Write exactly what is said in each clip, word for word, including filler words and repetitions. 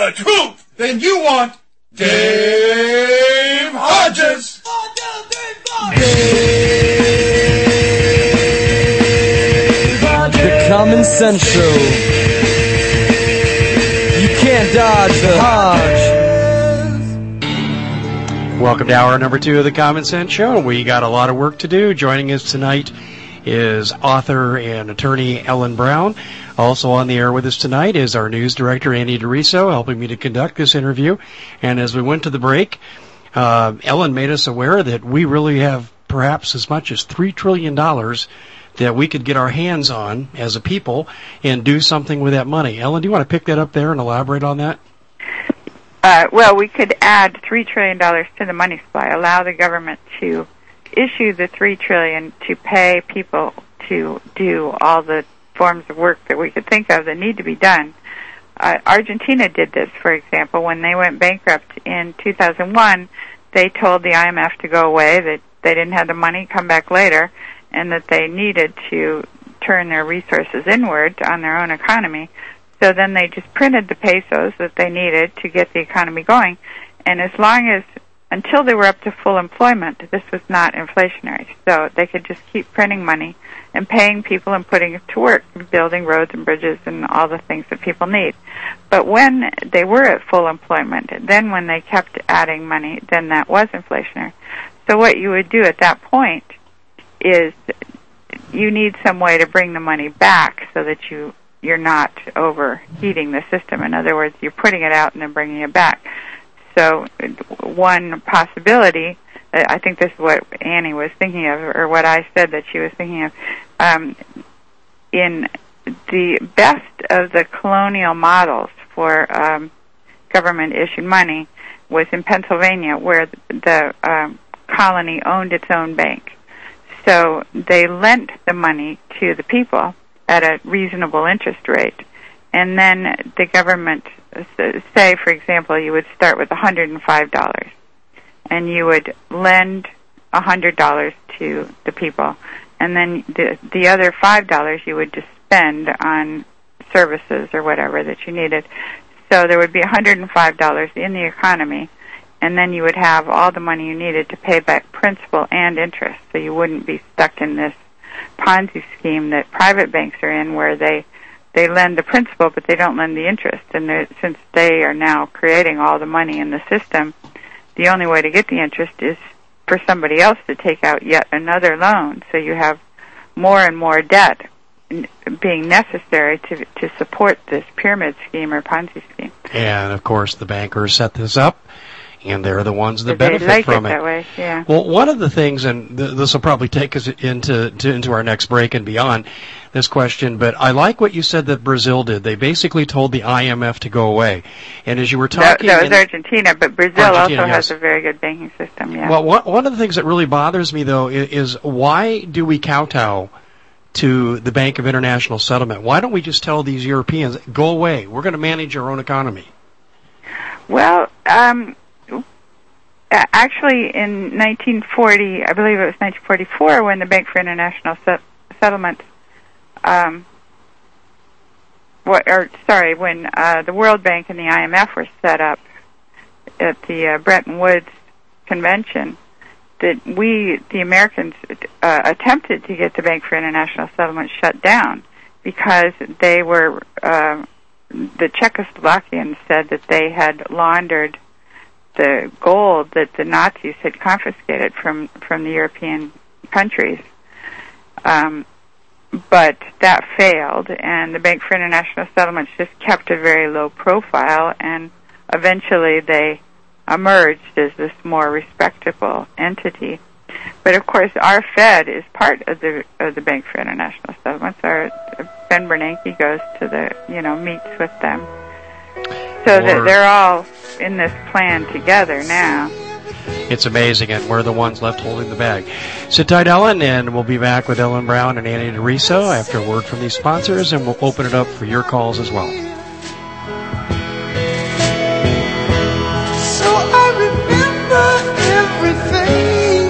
the truth, then you want Dave Hodges. Dave Hodges. The Common Sense Show. You can't dodge the Hodge. Welcome to hour number two of the Common Sense Show. We got a lot of work to do. Joining us tonight is author and attorney Ellen Brown. Also on the air with us tonight is our news director, Andy DeRiso, helping me to conduct this interview. And as we went to the break, uh, Ellen made us aware that we really have perhaps as much as three trillion dollars that we could get our hands on as a people and do something with that money. Ellen, do you want to pick that up there and elaborate on that? Uh, well, we could add three trillion dollars to the money supply, allow the government to issue the three trillion dollars to pay people to do all the forms of work that we could think of that need to be done. Uh, Argentina did this, for example. When they went bankrupt in two thousand one, they told the I M F to go away, that they didn't have the money, come back later, and that they needed to turn their resources inward on their own economy. So then they just printed the pesos that they needed to get the economy going. And as long as, until they were up to full employment, this was not inflationary. So they could just keep printing money and paying people and putting it to work, building roads and bridges and all the things that people need. But when they were at full employment, then when they kept adding money, then that was inflationary. So what you would do at that point is you need some way to bring the money back so that you, you're not overheating the system. In other words, you're putting it out and then bringing it back. So one possibility, I think this is what Annie was thinking of, or what I said that she was thinking of, um, in the best of the colonial models for um, government-issued money was in Pennsylvania, where the um, colony owned its own bank. So they lent the money to the people at a reasonable interest rate, and then the government, say, for example, you would start with one hundred five dollars, and you would lend one hundred dollars to the people, and then the, the other five dollars you would just spend on services or whatever that you needed. So there would be one hundred five dollars in the economy, and then you would have all the money you needed to pay back principal and interest, so you wouldn't be stuck in this Ponzi scheme that private banks are in, where they they lend the principal but they don't lend the interest. And since they are now creating all the money in the system, the only way to get the interest is for somebody else to take out yet another loan. So you have more and more debt being necessary to to support this pyramid scheme or Ponzi scheme. And, of course, the bankers set this up, and they're the ones that they benefit like from it. it. That way, yeah. Well, one of the things, and th- this will probably take us into to, into our next break and beyond this question, but I like what you said that Brazil did. They basically told the I M F to go away. And as you were talking... That, that was Argentina, but Brazil Argentina, also yes. has a very good banking system, yeah. Well, one, one of the things that really bothers me, though, is, is why do we kowtow to the Bank of International Settlement? Why don't we just tell these Europeans, go away, we're going to manage our own economy? Well, um... actually, in nineteen forty, I believe it was nineteen forty-four, when the Bank for International Set- Settlements, um, what, or sorry, when uh, the World Bank and the I M F were set up at the uh, Bretton Woods Convention, that we, the Americans, uh, attempted to get the Bank for International Settlements shut down because they were, uh, the Czechoslovakians said that they had laundered the gold that the Nazis had confiscated from, from the European countries. Um, but that failed, and the Bank for International Settlements just kept a very low profile, and eventually they emerged as this more respectable entity. But of course, our Fed is part of the of the Bank for International Settlements. Our Ben Bernanke goes to the, you know, meets with them. So that they're all in this plan together now. It's amazing, and we're the ones left holding the bag. Sit tight, Ellen, and we'll be back with Ellen Brown and Annie DeRiso after a word from these sponsors, and we'll open it up for your calls as well. So I remember everything.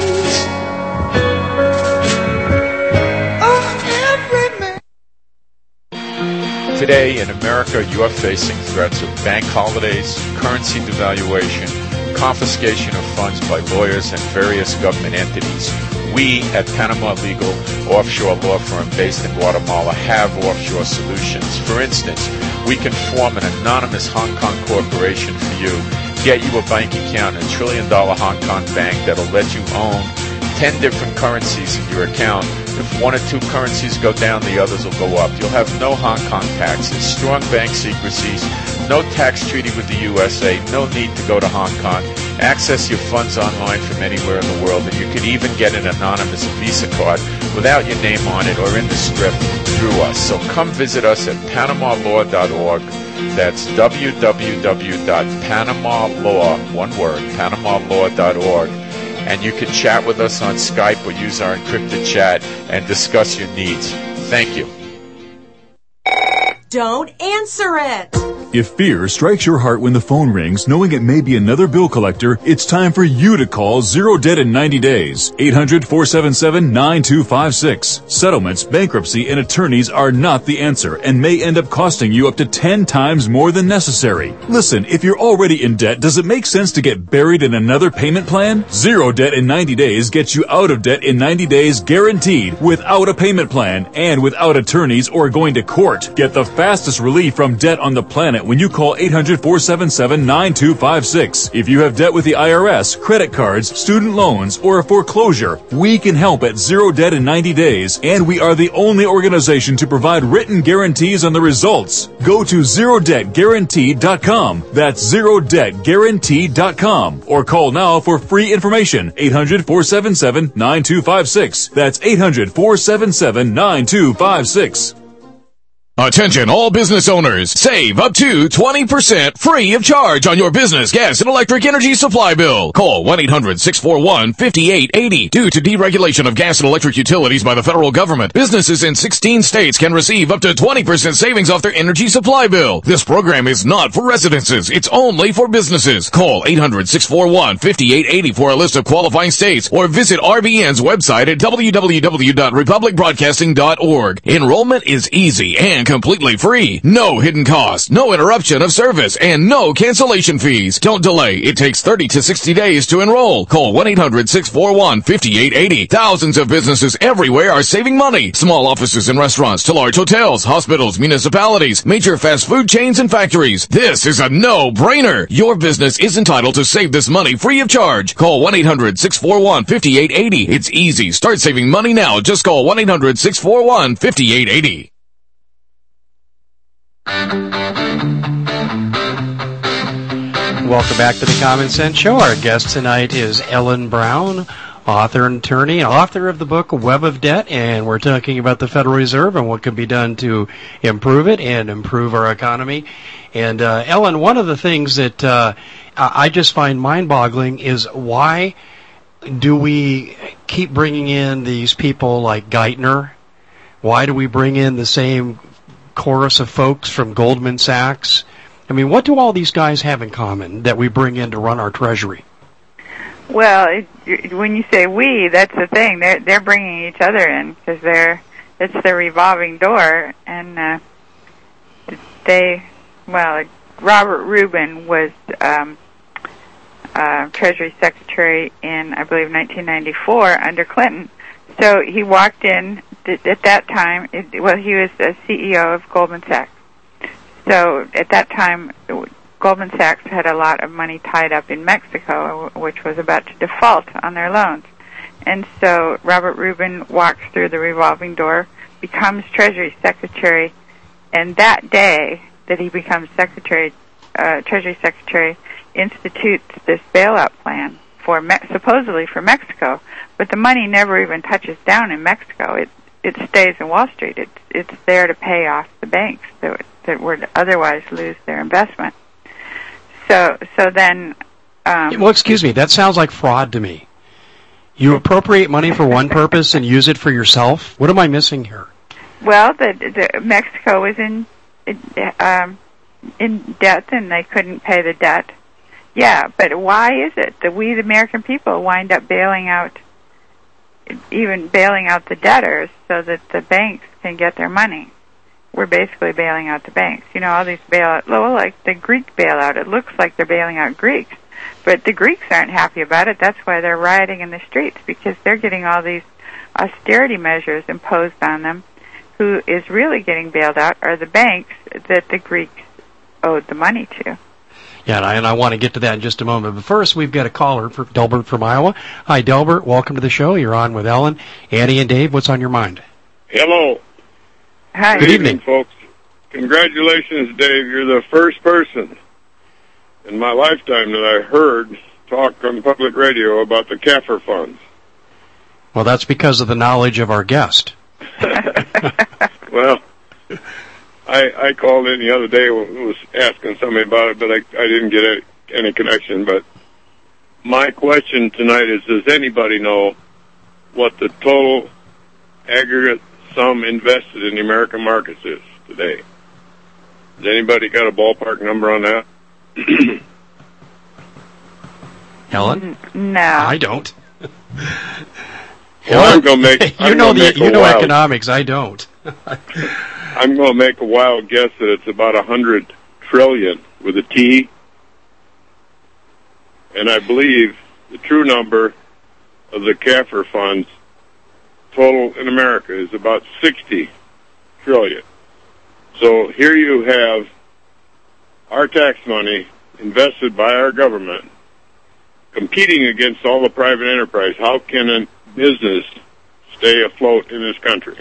Oh, every man. Today in America, you are facing threats of bank holidays, currency devaluation, confiscation of funds by lawyers and various government entities. We at Panama Legal, offshore law firm based in Guatemala, have offshore solutions. For instance, we can form an anonymous Hong Kong corporation for you, get you a bank account in a trillion dollar Hong Kong bank that'll let you own ten different currencies in your account. If one or two currencies go down, the others will go up. You'll have no Hong Kong taxes, strong bank secrecies, no tax treaty with the U S A, no need to go to Hong Kong. Access your funds online from anywhere in the world, and you could even get an anonymous Visa card without your name on it or in the strip through us. So come visit us at panama law dot org. That's w w w dot panama law, one word, panama law dot org. And you can chat with us on Skype or use our encrypted chat and discuss your needs. Thank you. Don't answer it! If fear strikes your heart when the phone rings, knowing it may be another bill collector, it's time for you to call Zero Debt in ninety days. eight hundred, four seven seven, nine two five six. Settlements, bankruptcy, and attorneys are not the answer and may end up costing you up to ten times more than necessary. Listen, if you're already in debt, does it make sense to get buried in another payment plan? Zero Debt in ninety days gets you out of debt in ninety days guaranteed, without a payment plan and without attorneys or going to court. Get the fastest relief from debt on the planet when you call eight hundred, four seven seven, nine two five six. If you have debt with the I R S, credit cards, student loans, or a foreclosure, we can help at Zero Debt in ninety days, and we are the only organization to provide written guarantees on the results. Go to zero debt guaranteed dot com. That's zero debt guaranteed dot com. Or call now for free information. eight hundred, four seven seven, nine two five six. That's eight hundred, four seven seven, nine two five six. Attention all business owners, save up to twenty percent free of charge on your business gas and electric energy supply bill. Call one eight hundred, six four one, five eight eight zero. Due to deregulation of gas and electric utilities by the federal government, businesses in sixteen states can receive up to twenty percent savings off their energy supply bill. This program is not for residences, it's only for businesses. Call eight hundred, six four one, five eight eight zero for a list of qualifying states, or visit R B N's website at w w w dot republic broadcasting dot org. Enrollment is easy and completely free. No hidden costs, no interruption of service, and no cancellation fees. Don't delay. It takes thirty to sixty days to enroll. Call one eight hundred, six four one, five eight eight zero. Thousands of businesses everywhere are saving money. Small offices and restaurants to large hotels, hospitals, municipalities, major fast food chains, and factories. This is a no-brainer. Your business is entitled to save this money free of charge. Call one eight hundred, six four one, five eight eight zero. It's easy. Start saving money now. Just call one eight hundred, six four one, five eight eight zero. Welcome back to the Common Sense Show. Our guest tonight is Ellen Brown, author and attorney, author of the book Web of Debt, and we're talking about the Federal Reserve and what can be done to improve it and improve our economy. And uh, Ellen, one of the things that uh, I just find mind-boggling is why do we keep bringing in these people like Geithner? Why do we bring in the same chorus of folks from Goldman Sachs? I mean, what do all these guys have in common that we bring in to run our treasury? Well, it, when you say we, that's the thing. They're they're bringing each other in because they're it's the revolving door, and uh, they well, Robert Rubin was um, uh, Treasury Secretary in I believe nineteen ninety-four under Clinton. So he walked in at that time. It, well, he was the C E O of Goldman Sachs. So at that time, Goldman Sachs had a lot of money tied up in Mexico, which was about to default on their loans. And so Robert Rubin walks through the revolving door, becomes Treasury Secretary, and that day that he becomes Secretary, uh, Treasury Secretary, institutes this bailout plan for Me- supposedly for Mexico, but the money never even touches down in Mexico. It it stays in Wall Street. It's it's there to pay off the banks that that would otherwise lose their investment. So so then. Um, well, excuse me. That sounds like fraud to me. You appropriate money for one purpose and use it for yourself. What am I missing here? Well, the, the Mexico was in um, in debt and they couldn't pay the debt. Yeah, but why is it that we, the American people, wind up bailing out, even bailing out the debtors so that the banks can get their money? we're basically bailing out the banks. You know, all these bailout, well, like the Greek bailout, it looks like they're bailing out Greeks, but the Greeks aren't happy about it. That's why they're rioting in the streets, because they're getting all these austerity measures imposed on them. Who is really getting bailed out are the banks that the Greeks owed the money to. Yeah, and I, and I want to get to that in just a moment. But first, we've got a caller, for Delbert from Iowa. Hi, Delbert. Welcome to the show. You're on with Ellen, Annie, and Dave. What's on your mind? Hello. Hi. Good evening, folks. Congratulations, Dave. You're the first person in my lifetime that I heard talk on public radio about the CAFR funds. Well, that's because of the knowledge of our guest. Well, I, I called in the other day and was asking somebody about it, but I, I didn't get any, any connection. But my question tonight is, does anybody know what the total aggregate sum invested in the American markets is today? Has anybody got a ballpark number on that? Helen? No. I don't. Well, I'm going to make. you I'm know gonna the make you a know wild, economics. I don't. I'm going to make a wild guess that it's about a hundred trillion with a T, and I believe the true number of the CAFR funds total in America is about sixty trillion. So here you have our tax money invested by our government competing against all the private enterprise. How can a business stay afloat in this country?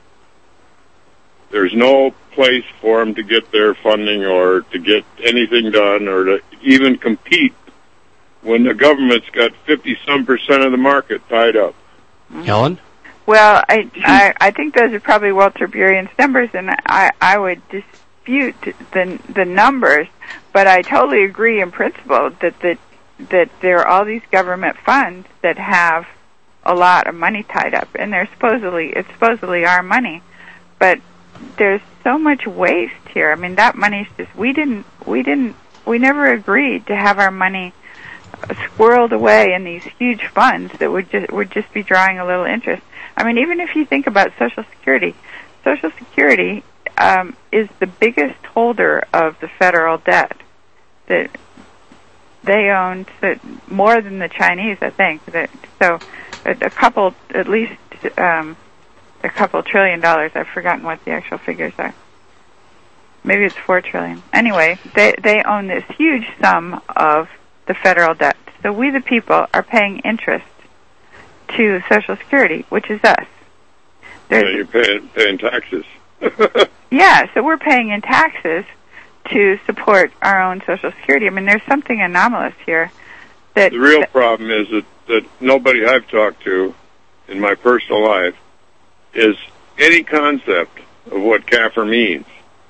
There's no place for them to get their funding or to get anything done or to even compete when the government's got fifty-some percent of the market tied up. Helen? Well, I, I I think those are probably Walter Burion's numbers, and I I would dispute the the numbers, but I totally agree in principle that the that there are all these government funds that have a lot of money tied up, and they're supposedly it's supposedly our money, but there's so much waste here. I mean, that money's just we didn't we didn't we never agreed to have our money squirreled away in these huge funds that would just would just be drawing a little interest. I mean, even if you think about Social Security, Social Security um, is the biggest holder of the federal debt. That they own more than the Chinese, I think. That so a couple, at least um, a couple trillion dollars. I've forgotten what the actual figures are. Maybe it's four trillion. Anyway, they they own this huge sum of the federal debt. So we, the people, are paying interest to Social Security, which is us. Yeah, you're paying, paying taxes. Yeah, so we're paying in taxes to support our own Social Security. I mean, there's something anomalous here. That the real that, problem is that, that nobody I've talked to in my personal life is any concept of what CAFR means.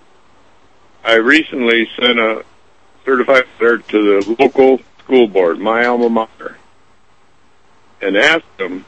I recently sent a certified letter to the local school board, my alma mater, and asked them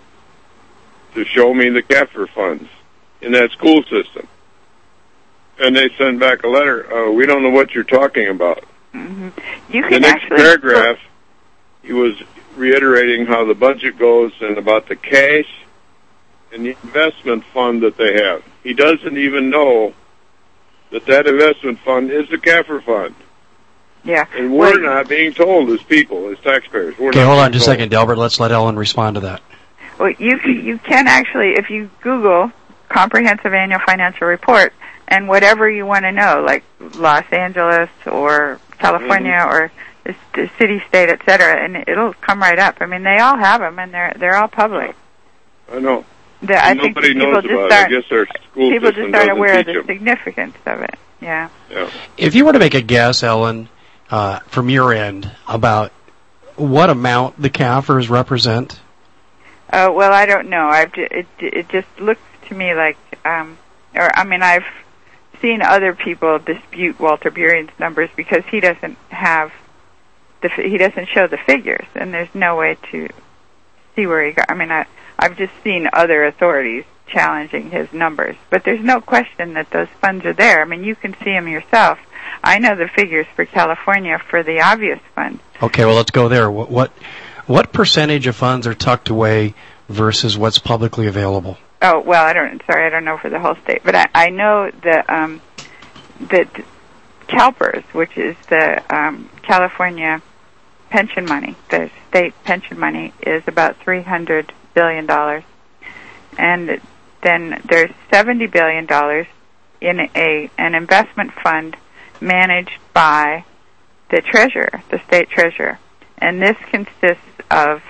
to show me the CAFR funds in that school system. And they sent back a letter, uh, we don't know what you're talking about. Mm-hmm. You can the next actually paragraph, he was reiterating how the budget goes and about the cash and the investment fund that they have. He doesn't even know that that investment fund is the CAFR fund. Yeah. And we're well, not being told as people, as taxpayers. We're Okay, not hold being on just a told. second, Delbert. Let's let Ellen respond to that. Well, you can, you can actually, if you Google Comprehensive Annual Financial Report, and whatever you want to know, like Los Angeles or California mm-hmm. or the, the city, state, et cetera, and it'll come right up. I mean, they all have them, and they're they're all public. I know. The, I think Nobody people knows just about aren't, it. I guess our school people system just aren't doesn't aware of teach the them. significance of it. Yeah. Yeah. If you were to make a guess, Ellen, uh, from your end, about what amount the CAFRs represent? Uh, well, I don't know. I've ju- it it just looks to me like, um, or I mean, I've seen other people dispute Walter Burion's numbers because he doesn't have the he doesn't show the figures, and there's no way to see where he got. I mean, I I've just seen other authorities challenging his numbers, but there's no question that those funds are there. I mean, you can see them yourself. I know the figures for California for the obvious funds. Okay, well, let's go there. What what, what percentage of funds are tucked away versus what's publicly available? oh, well, I don't, sorry, I don't know for the whole state, but I, I know that, um, that CalPERS, which is the, um, California pension money, the state pension money, is about three hundred billion dollars. And then there's seventy billion dollars in a, an investment fund managed by the treasurer, the state treasurer. And this consists of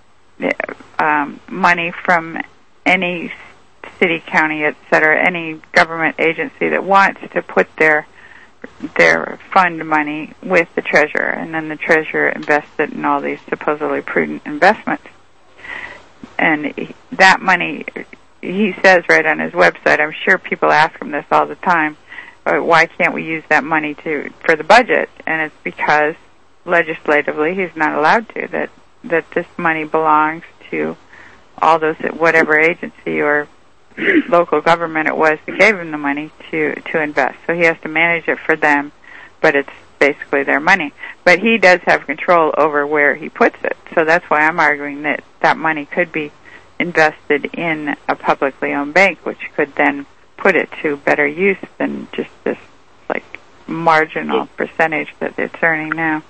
um, money from any city, county, et cetera, any government agency that wants to put their their fund money with the treasurer, and then the treasurer invests it in all these supposedly prudent investments. And he, that money, he says right on his website, I'm sure people ask him this all the time, uh, why can't we use that money to for the budget? And it's because legislatively he's not allowed to, that that this money belongs to all those, whatever agency or local government it was that gave him the money to to invest. So he has to manage it for them, but it's basically their money. But he does have control over where he puts it. So that's why I'm arguing that that money could be invested in a publicly owned bank, which could then put it to better use than just this like marginal percentage that it's earning now.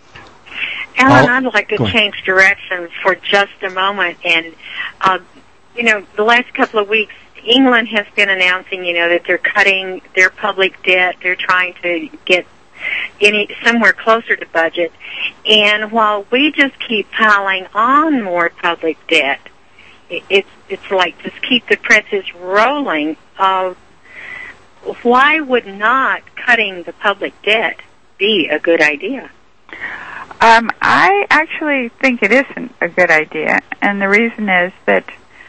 Alan, I'd like to change direction for just a moment. And, uh, you know, the last couple of weeks, England has been announcing, you know, that they're cutting their public debt. They're trying to get any somewhere closer to budget. And while we just keep piling on more public debt, it's it's like just keep the prices rolling. Uh, why would not cutting the public debt be a good idea? Um, I actually think it isn't a good idea, and the reason is that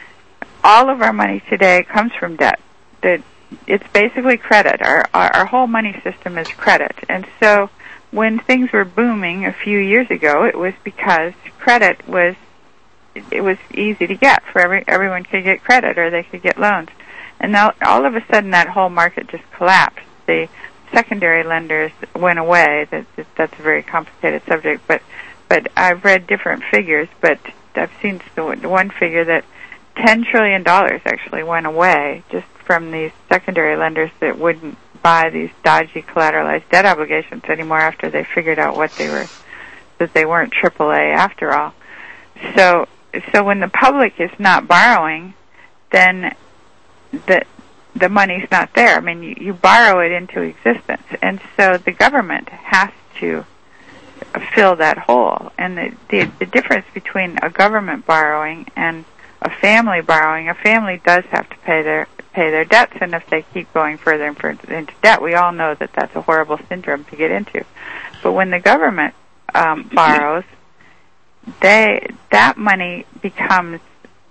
all of our money today comes from debt. That it's basically credit. Our, our our whole money system is credit, and so when things were booming a few years ago, it was because credit was it was easy to get for every everyone could get credit or they could get loans, and now all of a sudden that whole market just collapsed. The secondary lenders went away. That, that's a very complicated subject, but but I've read different figures, but I've seen the one figure that ten trillion dollars actually went away just from these secondary lenders that wouldn't buy these dodgy collateralized debt obligations anymore after they figured out what they were, that they weren't triple A after all. So so when the public is not borrowing, then the the money's not there. I mean, you, you borrow it into existence. And so the government has to fill that hole. And the, the, the difference between a government borrowing and a family borrowing, a family does have to pay their pay their debts, and if they keep going further and further into debt, we all know that that's a horrible syndrome to get into. But when the government um, borrows, they that money becomes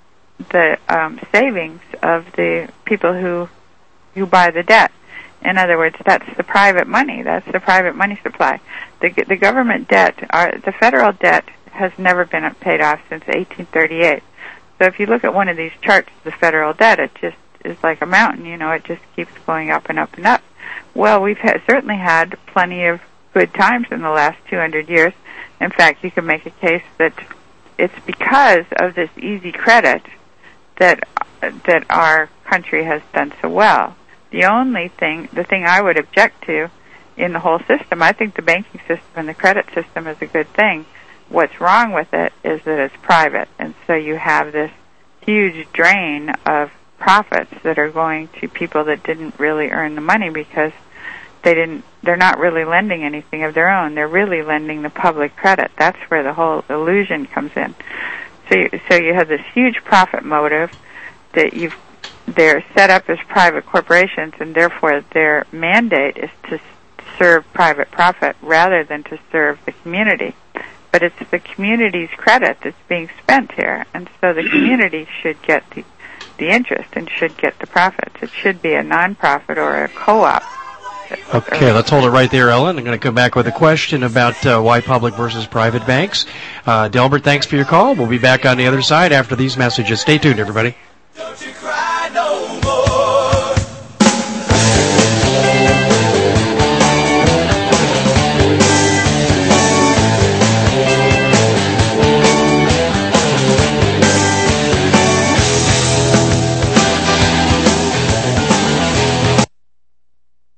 the um, savings of the people who who buy the debt. In other words, that's the private money. That's the private money supply. The the government debt, our, the federal debt, has never been paid off since eighteen thirty-eight. So if you look at one of these charts, the federal debt, it just is like a mountain. You know, it just keeps going up and up and up. Well, we've ha- certainly had plenty of good times in the last two hundred years. In fact, you can make a case that it's because of this easy credit that that our country has done so well. The only thing, the thing I would object to in the whole system, I think the banking system and the credit system is a good thing. What's wrong with it is that it's private, and so you have this huge drain of profits that are going to people that didn't really earn the money because they didn't. They're not really lending anything of their own. They're really lending the public credit. That's where the whole illusion comes in. So, you, so you have this huge profit motive that you've. They're set up as private corporations, and therefore their mandate is to serve private profit rather than to serve the community. But it's the community's credit that's being spent here, and so the community should get the, the interest and should get the profits. It should be a non-profit or a co-op. Okay, let's hold it right there, Ellen. I'm going to come back with a question about uh, why public versus private banks. Uh, Delbert, thanks for your call. We'll be back on the other side after these messages. Stay tuned, everybody. Don't you cry no more.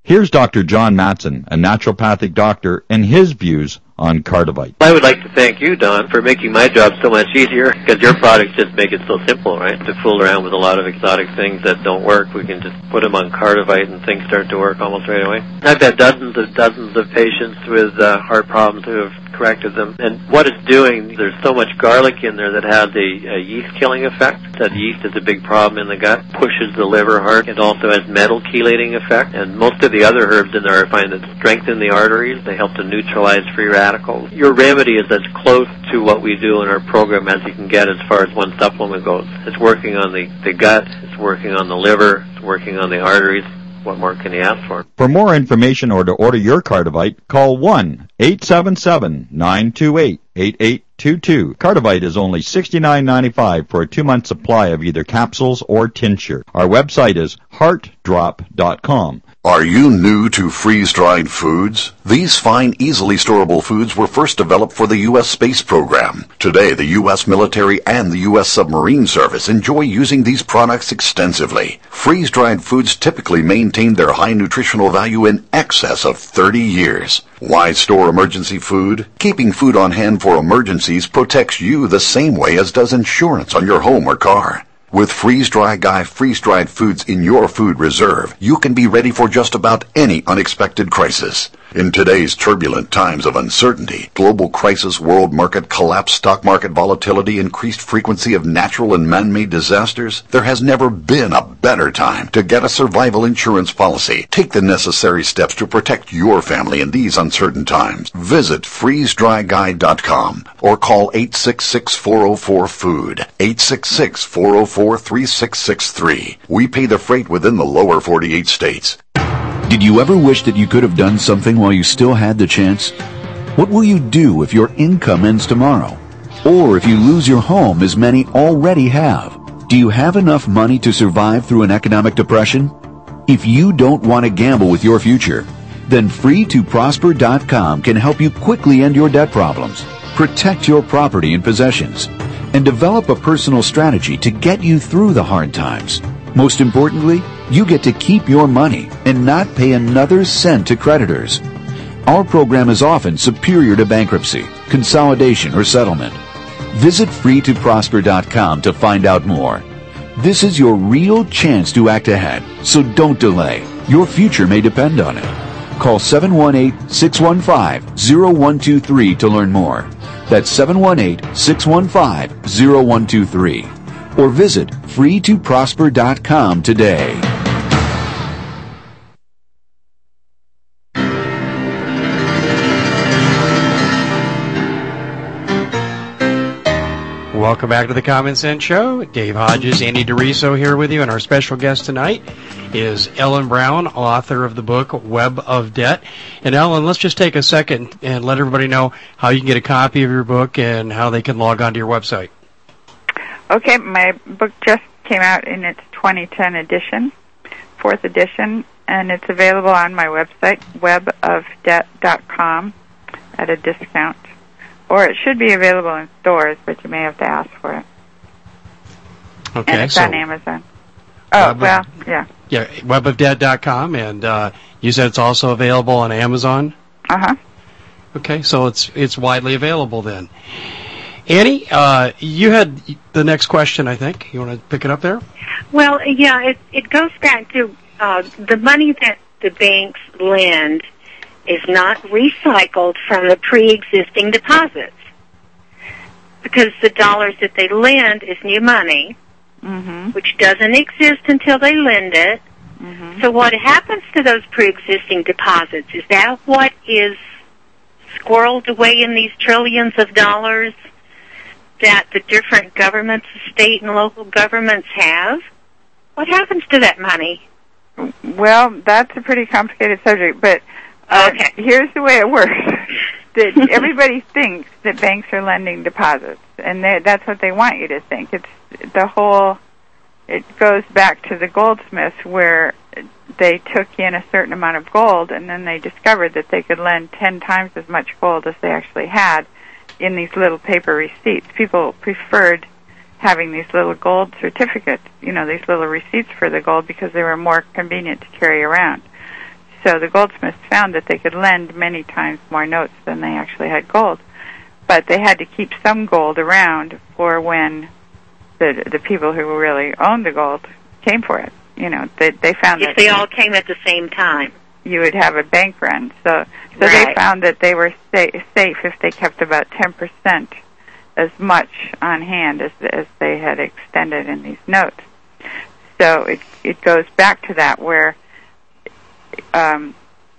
Here's Doctor John Matson, a naturopathic doctor, and his views on Cardivite. I would like to thank you, Don, for making my job so much easier, because your products just make it so simple, right? To fool around with a lot of exotic things that don't work, we can just put them on Cardivite and things start to work almost right away. I've had dozens of dozens of patients with uh, heart problems who have corrected them, and what it's doing, there's so much garlic in there that has a, a yeast-killing effect. That yeast is a big problem in the gut, pushes the liver hard. It also has metal chelating effect, and most of the other herbs in there I find that strengthen the arteries. They help to neutralize free radicals. Your remedy is as close to what we do in our program as you can get as far as one supplement goes. It's working on the, the gut, it's working on the liver, it's working on the arteries. What more can you ask for? For more information or to order your Cardivite, call one eight seven seven, nine two eight, eight eight two two. Cardivite is only sixty-nine ninety-five for a two-month supply of either capsules or tincture. Our website is heart drop dot com. Are you new to freeze-dried foods? These fine, easily storable foods were first developed for the U S space program. Today, the U S military and the U S submarine service enjoy using these products extensively. Freeze-dried foods typically maintain their high nutritional value in excess of thirty years. Why store emergency food? Keeping food on hand for emergencies protects you the same way as does insurance on your home or car. With Freeze-Dry Guy freeze-dried foods in your food reserve, you can be ready for just about any unexpected crisis. In today's turbulent times of uncertainty, global crisis, world market collapse, stock market volatility, increased frequency of natural and man-made disasters, there has never been a better time to get a survival insurance policy. Take the necessary steps to protect your family in these uncertain times. Visit freeze dry guy dot com or call eight six six, four oh four, food, eight six six, four oh four, three six six three. We pay the freight within the lower forty-eight states. Did you ever wish that you could have done something while you still had the chance? What will you do if your income ends tomorrow? Or if you lose your home, as many already have? Do you have enough money to survive through an economic depression? If you don't want to gamble with your future, then free to prosper dot com can help you quickly end your debt problems, protect your property and possessions, and develop a personal strategy to get you through the hard times. Most importantly, you get to keep your money and not pay another cent to creditors. Our program is often superior to bankruptcy, consolidation, or settlement. Visit free to prosper dot com to find out more. This is your real chance to act ahead, so don't delay. Your future may depend on it. Call seven one eight, six one five, zero one two three to learn more. That's seven one eight, six one five, zero one two three. Or visit free to prosper dot com today. Welcome back to the Common Sense Show. Dave Hodges, Andy DeRiso here with you, and our special guest tonight is Ellen Brown, author of the book Web of Debt. And Ellen, let's just take a second and let everybody know how you can get a copy of your book and how they can log on to your website. Okay, my book just came out in its twenty ten edition, fourth edition, and it's available on my website, web of debt dot com, at a discount. Or it should be available in stores, but you may have to ask for it. Okay, and it's so on Amazon. Oh, Web well, of, yeah. Yeah, web of debt dot com, and uh, you said it's also available on Amazon? Uh-huh. Okay, so it's it's widely available then. Annie, uh, you had the next question, I think. You want to pick it up there? Well, yeah, it, it goes back to uh, the money that the banks lend is not recycled from the pre-existing deposits, because the dollars that they lend is new money, mm-hmm. which doesn't exist until they lend it. Mm-hmm. So what happens to those pre-existing deposits? Is that what is squirreled away in these trillions of dollars that the different governments, state and local governments have? What happens to that money? Well, that's a pretty complicated subject, but uh, okay. Here's the way it works. That everybody thinks that banks are lending deposits, and that's what they want you to think. It's the whole, it goes back to the goldsmiths where they took in a certain amount of gold, and then they discovered that they could lend ten times as much gold as they actually had in these little paper receipts. People preferred having these little gold certificates, you know, these little receipts for the gold, because they were more convenient to carry around. so the goldsmiths found that they could lend many times more notes than they actually had gold. But they had to keep some gold around for when the the people who really owned the gold came for it. You know, they they found if that they all came at the same time, you would have a bank run. So so right. they found that they were sa- safe if they kept about ten percent as much on hand as as they had extended in these notes. So it it goes back to that where um,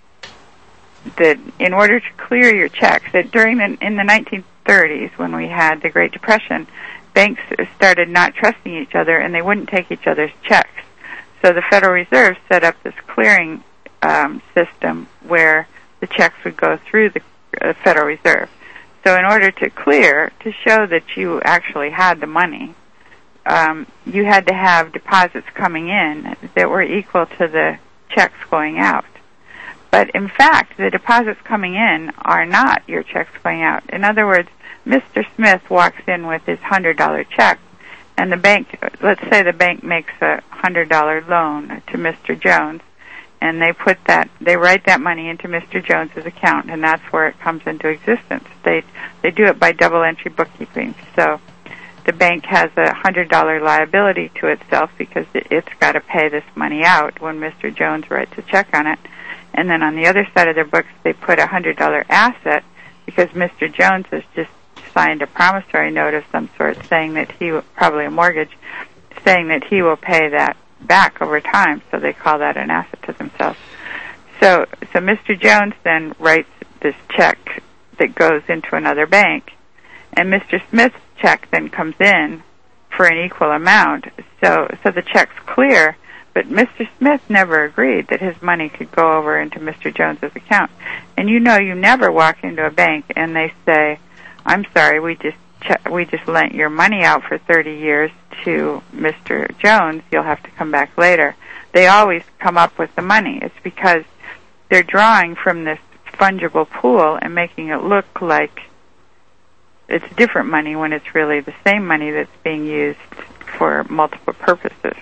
that in order to clear your checks, that during the in the nineteen thirties when we had the Great Depression, banks started not trusting each other and they wouldn't take each other's checks. So the Federal Reserve set up this clearing um, system where the checks would go through the uh, Federal Reserve. So in order to clear, to show that you actually had the money, um, you had to have deposits coming in that were equal to the checks going out. But in fact, the deposits coming in are not your checks going out. In other words, Mister Smith walks in with his one hundred dollar check, and the bank, let's say the bank makes a one hundred dollar loan to Mister Jones, and they put that, they write that money into Mister Jones's account, and that's where it comes into existence. They they do it by double entry bookkeeping. So the bank has a one hundred dollar liability to itself because it's got to pay this money out when Mister Jones writes a check on it. And then on the other side of their books, they put a one hundred dollar asset because Mister Jones has just signed a promissory note of some sort saying that he, probably a mortgage, saying that he will pay that back over time. So they call that an asset to themselves. So, so Mister Jones then writes this check that goes into another bank, and Mister Smith's check then comes in for an equal amount. So, so the check's clear. But Mister Smith never agreed that his money could go over into Mister Jones's account. And you know, you never walk into a bank and they say, "I'm sorry, we just ch- we just lent your money out for thirty years to Mister Jones. You'll have to come back later." They always come up with the money. It's because they're drawing from this fungible pool and making it look like it's different money when it's really the same money that's being used for multiple purposes.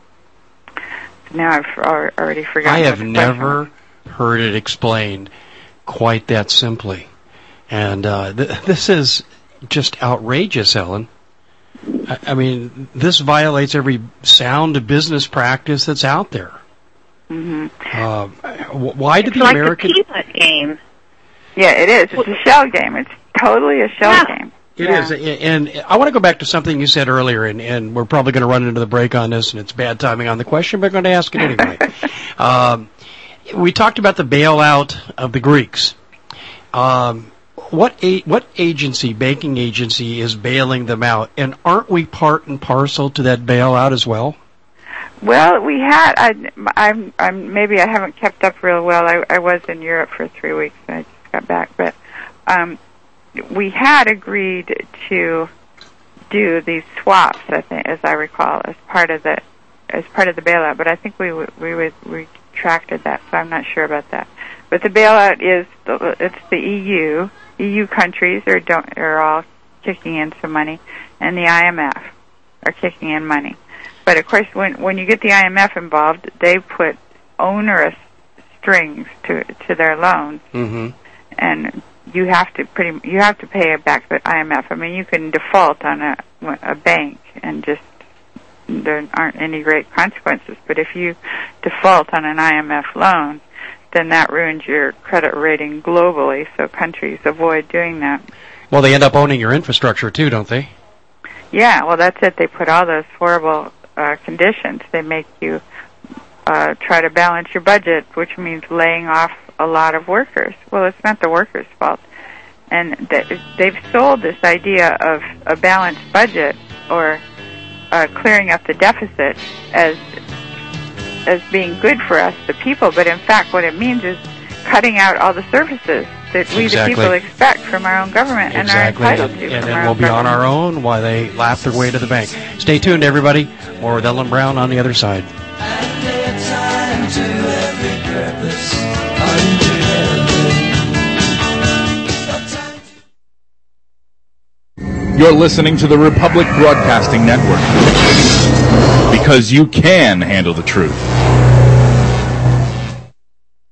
Now I've already forgotten. I have never heard it explained quite that simply. And uh, th- this is just outrageous, Ellen. I-, I mean, this violates every sound business practice that's out there. Mm-hmm. Uh, w- why did it's the like American... It's like a peanut game. Yeah, it is. It's a shell game. It's totally a shell yeah. game. It yeah. is, and I want to go back to something you said earlier, and, and we're probably going to run into the break on this, and it's bad timing on the question, but I'm going to ask it anyway. um, we talked about the bailout of the Greeks. Um, what a, what agency, banking agency, is bailing them out, and aren't we part and parcel to that bailout as well? Well, we had. I, I'm, I'm. Maybe I haven't kept up real well. I, I was in Europe for three weeks, and I just got back, but. Um, We had agreed to do these swaps, I think, as I recall, as part of the as part of the bailout. But I think we we we retracted that, so I'm not sure about that. But the bailout is the, it's the E U. E U countries are don't are all kicking in some money, and the I M F are kicking in money. But of course, when when you get the I M F involved, they put onerous strings to to their loans, mm-hmm. and you have to pretty you have to pay back the I M F. I mean, you can default on a a bank and just there aren't any great consequences. But if you default on an I M F loan, then that ruins your credit rating globally. So countries avoid doing that. Well, they end up owning your infrastructure too, don't they? Yeah. Well, that's it. They put all those horrible uh, conditions. They make you uh, try to balance your budget, which means laying off a lot of workers. Well, it's not the workers' fault. And th- they've sold this idea of a balanced budget or uh, clearing up the deficit as as being good for us, the people. But in fact, what it means is cutting out all the services that we, exactly. the people, expect from our own government and exactly. are entitled to. And from then our we'll own be on government. our own while they laugh their way to the bank. Stay tuned, everybody. More with Ellen Brown on the other side. You're listening to the Republic Broadcasting Network, because you can handle the truth.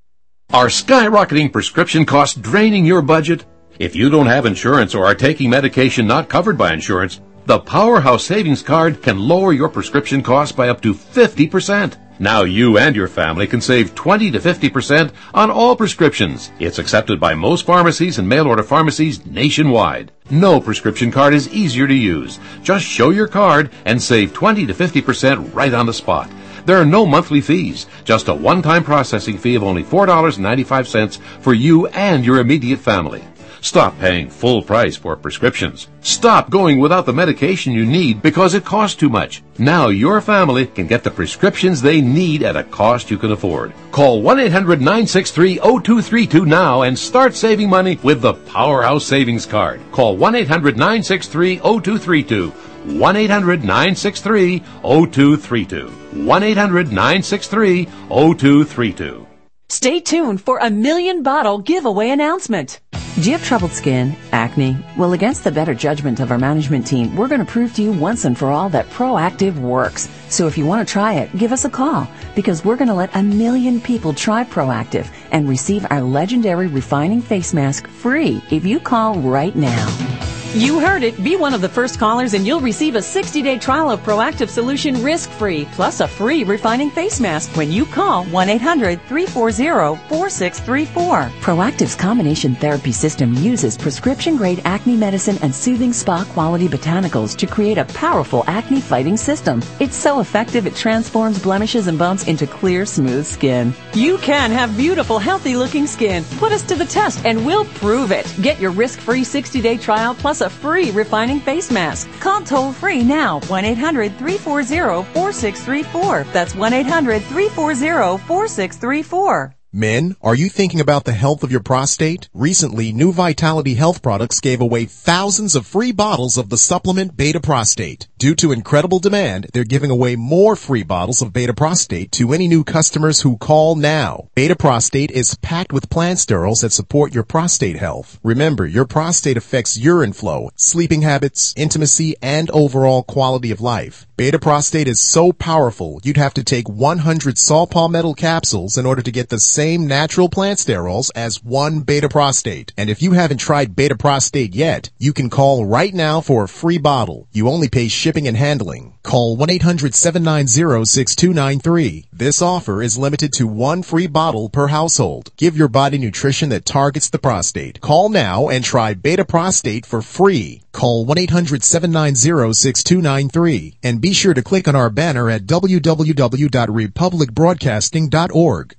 Are skyrocketing prescription costs draining your budget? If you don't have insurance or are taking medication not covered by insurance, the Powerhouse Savings Card can lower your prescription costs by up to fifty percent. Now you and your family can save twenty to fifty percent on all prescriptions. It's accepted by most pharmacies and mail-order pharmacies nationwide. No prescription card is easier to use. Just show your card and save twenty to fifty percent right on the spot. There are no monthly fees, just a one-time processing fee of only four dollars and ninety-five cents for you and your immediate family. Stop paying full price for prescriptions. Stop going without the medication you need because it costs too much. Now your family can get the prescriptions they need at a cost you can afford. Call one eight hundred nine six three zero two three two now and start saving money with the Powerhouse Savings Card. Call one eight hundred nine six three zero two three two. one eight hundred nine six three zero two three two. one eight hundred nine six three zero two three two. Stay tuned for a million bottle giveaway announcement. Do you have troubled skin, acne? Well, against the better judgment of our management team, we're going to prove to you once and for all that Proactiv works. So if you want to try it, give us a call, because we're going to let a million people try Proactiv and receive our legendary refining face mask free if you call right now. You heard it. Be one of the first callers and you'll receive a sixty-day trial of Proactiv solution risk-free, plus a free refining face mask when you call one eight hundred three four zero four six three four. Proactiv's combination therapy system uses prescription-grade acne medicine and soothing spa-quality botanicals to create a powerful acne-fighting system. It's so effective it transforms blemishes and bumps into clear, smooth skin. You can have beautiful, healthy-looking skin. Put us to the test and we'll prove it. Get your risk-free sixty-day trial plus a free refining face mask. Call toll free now, one eight hundred three four zero four six three four. That's one eight hundred three four zero four six three four. Men, are you thinking about the health of your prostate? Recently, New Vitality Health Products gave away thousands of free bottles of the supplement Beta Prostate. Due to incredible demand, they're giving away more free bottles of Beta Prostate to any new customers who call now. Beta Prostate is packed with plant sterols that support your prostate health. Remember, your prostate affects urine flow, sleeping habits, intimacy, and overall quality of life. Beta Prostate is so powerful, you'd have to take one hundred saw palmetto capsules in order to get the same natural plant sterols as one Beta Prostate. And if you haven't tried Beta Prostate yet, you can call right now for a free bottle. You only pay shipping and handling. Call one eight hundred seven nine zero six two nine three. This offer is limited to one free bottle per household. Give your body nutrition that targets the prostate. Call now and try Beta Prostate for free. Call one eight hundred seven nine zero six two nine three. And be sure to click on our banner at w w w dot republic broadcasting dot org.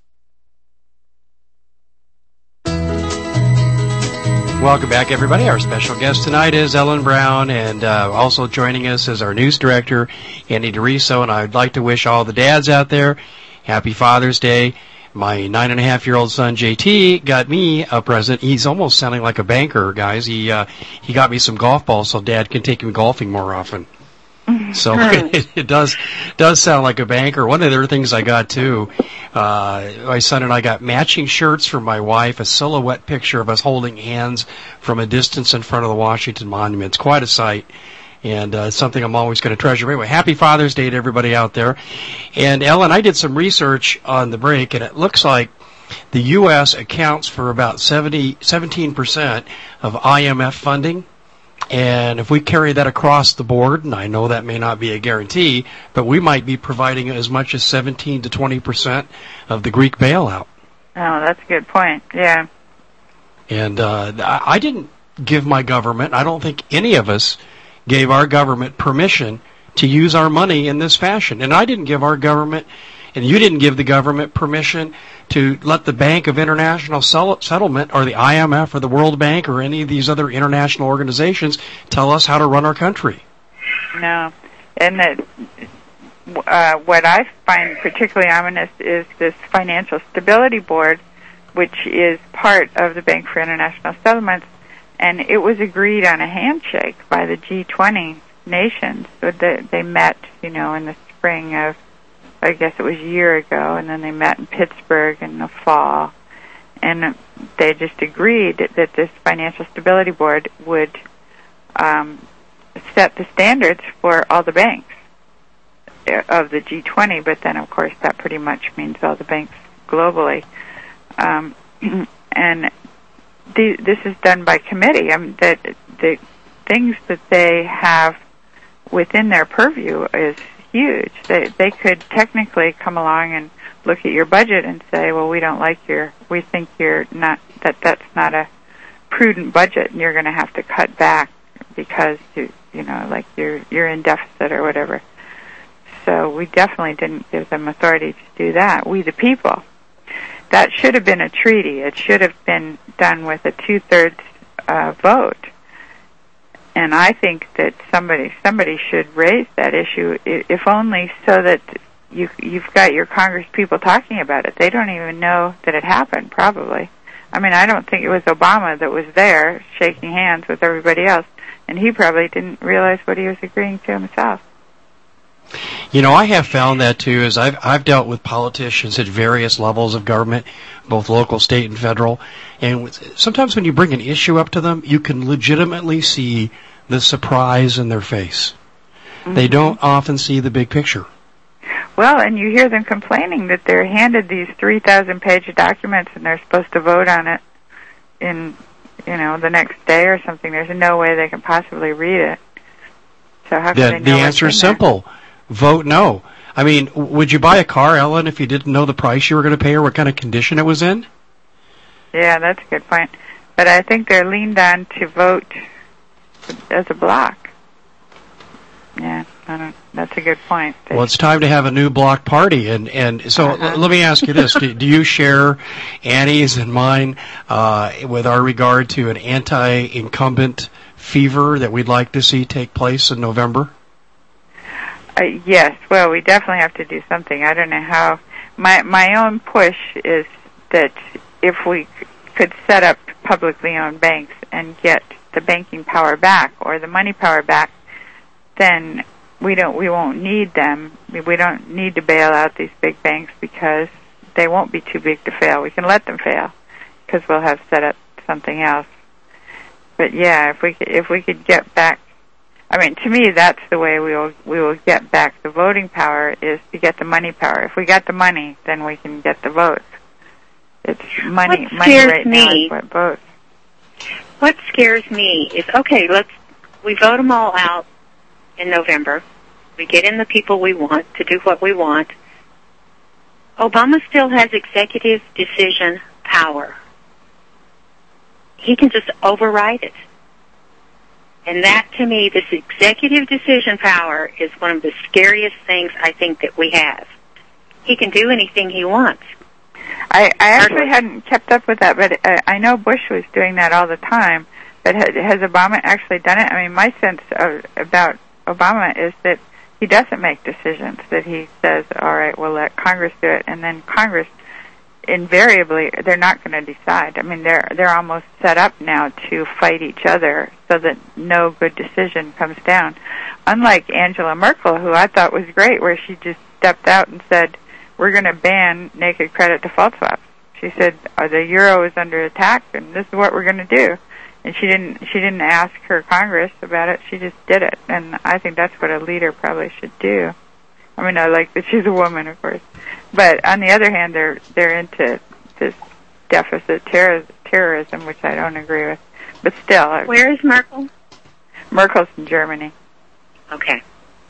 Welcome back, everybody. Our special guest tonight is Ellen Brown, and uh, also joining us is our news director, Andy DeRiso, and I'd like to wish all the dads out there happy Father's Day. My nine and a half year old son J T got me a present. He's almost sounding like a banker, guys. He uh, he got me some golf balls so Dad can take him golfing more often. So it, it does does sound like a banker. One of the other things I got too, uh, my son and I got matching shirts for my wife, a silhouette picture of us holding hands from a distance in front of the Washington Monument. It's quite a sight, and uh, something I'm always going to treasure. Anyway, happy Father's Day to everybody out there. And Ellen, I did some research on the break, and it looks like the U S accounts for about seventy, seventeen percent of I M F funding. And if we carry that across the board, and I know that may not be a guarantee, but we might be providing as much as seventeen to twenty percent of the Greek bailout. Oh, that's a good point. Yeah. And uh, I didn't give my government, I don't think any of us gave our government permission to use our money in this fashion. And I didn't give our government, and you didn't give the government permission to let the Bank of International Settlement or the I M F or the World Bank or any of these other international organizations tell us how to run our country. No. And the, uh, what I find particularly ominous is this Financial Stability Board, which is part of the Bank for International Settlements, and it was agreed on a handshake by the G twenty nations. So they, they met, you know, in the spring of, I guess it was a year ago, and then they met in Pittsburgh in the fall, and they just agreed that this Financial Stability Board would um, set the standards for all the banks of the G twenty, but then, of course, that pretty much means all the banks globally. Um, and the, this is done by committee. I mean, that the things that they have within their purview is huge. They they could technically come along and look at your budget and say, well, we don't like your, we think you're not, that that's not a prudent budget, and you're going to have to cut back because you you know like you're you're in deficit or whatever. So we definitely didn't give them authority to do that. We the people. That should have been a treaty. It should have been done with a two-thirds uh, vote. And I think that somebody somebody should raise that issue, if only so that you you've got your Congress people talking about it. They don't even know that it happened, probably. I mean, I don't think it was Obama that was there shaking hands with everybody else, and he probably didn't realize what he was agreeing to himself. You know, I have found that too, as I've I've dealt with politicians at various levels of government, both local, state, and federal, and sometimes when you bring an issue up to them, you can legitimately see the surprise in their face. Mm-hmm. They don't often see the big picture. Well, and you hear them complaining that they're handed these three thousand page documents and they're supposed to vote on it in, you know, the next day or something. There's no way they can possibly read it. So how can the, they know the answer is simple. Vote no. I mean, would you buy a car, Ellen, if you didn't know the price you were going to pay or what kind of condition it was in? Yeah, that's a good point. But I think they're leaned on to vote as a block. Yeah, I don't, that's a good point. They well, it's time to have a new block party. And, and so uh-huh. l- let me ask you this. do, do you share Annie's and mine uh, with our regard to an anti-incumbent fever that we'd like to see take place in November? Uh, yes, well, we definitely have to do something. I don't know how. My my own push is that if we c- could set up publicly owned banks and get the banking power back or the money power back, then we don't we won't need them. We don't need to bail out these big banks because they won't be too big to fail. We can let them fail because we'll have set up something else. But yeah, if we could, if we could get back. I mean, to me, that's the way we will we will get back the voting power, is to get the money power. If we got the money, then we can get the votes. It's money. What money scares right me, now is what votes. What scares me is, okay, let's we vote them all out in November. We get in the people we want to do what we want. Obama still has executive decision power. He can just override it. And that, to me, this executive decision power is one of the scariest things I think that we have. He can do anything he wants. I, I actually hadn't kept up with that, but uh, I know Bush was doing that all the time. But has, has Obama actually done it? I mean, my sense of, about Obama is that he doesn't make decisions, that he says, all right, we'll let Congress do it, and then Congress, invariably, they're not going to decide. I mean, they're they're almost set up now to fight each other so that no good decision comes down. Unlike Angela Merkel, who I thought was great, where she just stepped out and said, we're going to ban naked credit default swaps. She said, oh, the euro is under attack, and this is what we're going to do. And she didn't she didn't ask her Congress about it. She just did it. And I think that's what a leader probably should do. I mean, I like that she's a woman, of course. But on the other hand, they're they're into this deficit terror, terrorism, which I don't agree with. But still, where is Merkel? Merkel's in Germany. Okay.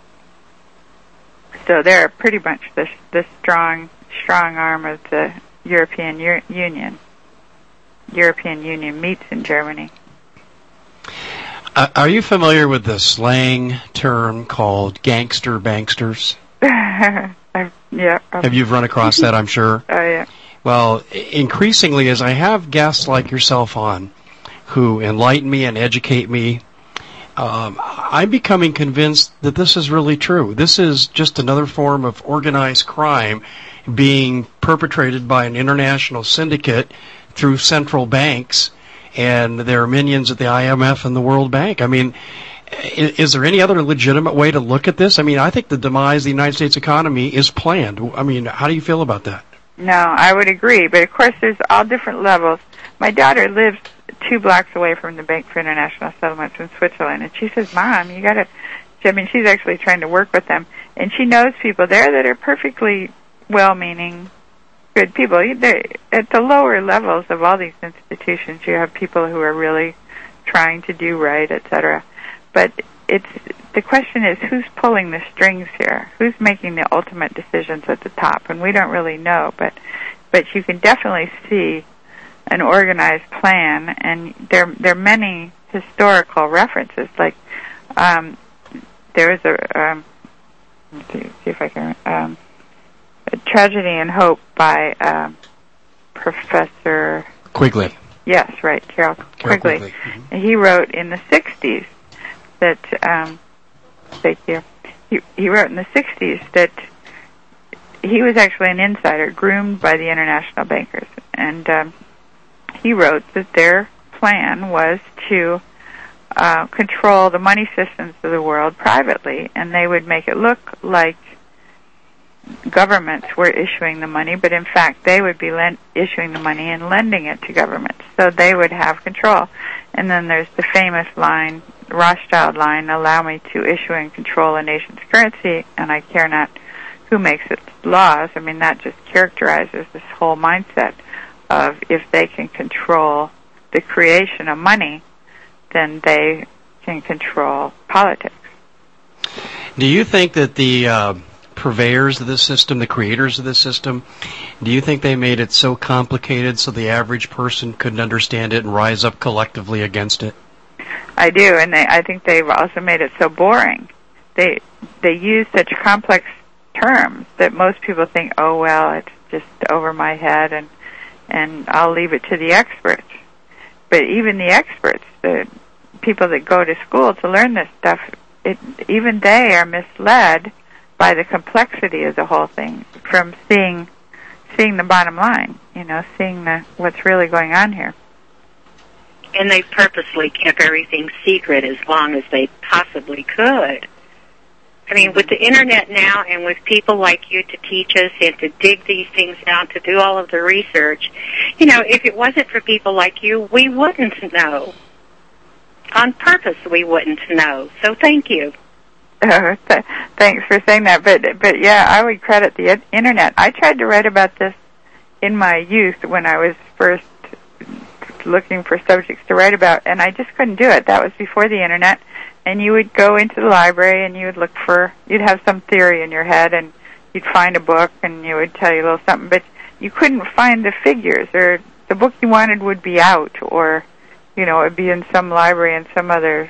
So they're pretty much the the strong strong arm of the European U- Union. European Union meets in Germany. Uh, are you familiar with the slang term called gangster banksters? I've, yeah. I've, have you run across that, I'm sure? Oh, yeah. Well, increasingly, as I have guests like yourself on who enlighten me and educate me, um, I'm becoming convinced that this is really true. This is just another form of organized crime being perpetrated by an international syndicate through central banks and their minions at the I M F and the World Bank. I mean, is, is there any other legitimate way to look at this? I mean, I think the demise of the United States economy is planned. I mean, how do you feel about that? No, I would agree. But, of course, there's all different levels. My daughter lives two blocks away from the Bank for International Settlements in Switzerland, and she says, Mom, you got to... I mean, she's actually trying to work with them. And she knows people there that are perfectly well-meaning good people. They're, at the lower levels of all these institutions, you have people who are really trying to do right, et cetera. But it's the question is who's pulling the strings here? Who's making the ultimate decisions at the top? And we don't really know, but but you can definitely see an organized plan, and there there are many historical references. Like um, there is a um, let's see, see if I can um, a Tragedy and Hope by um, Professor Quigley. Yes, right, Carol, Carol Quigley. Quigley. Mm-hmm. He wrote in the sixties that, um, thank you, he, he wrote in the sixties that he was actually an insider groomed by the international bankers. And um, he wrote that their plan was to uh, control the money systems of the world privately, and they would make it look like governments were issuing the money, but in fact they would be lend- issuing the money and lending it to governments, so they would have control. And then there's the famous line, Rothschild line, allow me to issue and control a nation's currency, and I care not who makes its laws. I mean, that just characterizes this whole mindset of if they can control the creation of money, then they can control politics. Do you think that the uh purveyors of this system, the creators of this system, do you think they made it so complicated so the average person couldn't understand it and rise up collectively against it? I do, and they, I think they've also made it so boring. They they use such complex terms that most people think, oh well, it's just over my head, and and I'll leave it to the experts. But even the experts, the people that go to school to learn this stuff, it, even they are misled by the complexity of the whole thing, from seeing seeing the bottom line, you know, seeing the what's really going on here. And they purposely kept everything secret as long as they possibly could. I mean, with the Internet now and with people like you to teach us and to dig these things out, to do all of the research, you know, if it wasn't for people like you, we wouldn't know. On purpose, we wouldn't know. So thank you. Uh, th- thanks for saying that, but but yeah, I would credit the ed- Internet. I tried to write about this in my youth when I was first looking for subjects to write about, and I just couldn't do it. That was before the Internet, and you would go into the library and you would look for, you'd have some theory in your head, and you'd find a book and you would tell you a little something, but you couldn't find the figures, or the book you wanted would be out, or, you know, it would be in some library in some other